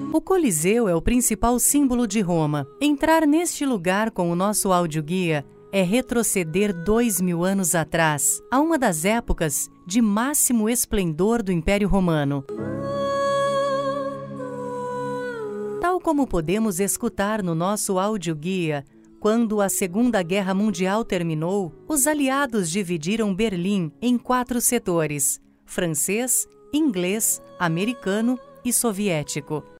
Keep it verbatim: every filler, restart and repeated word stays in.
O Coliseu é o principal símbolo de Roma. Entrar neste lugar com o nosso audioguia é retroceder dois mil anos atrás, a uma das épocas de máximo esplendor do Império Romano. Tal como podemos escutar no nosso audioguia, quando a Segunda Guerra Mundial terminou, os aliados dividiram Berlim em quatro setores: francês, inglês, americano e soviético.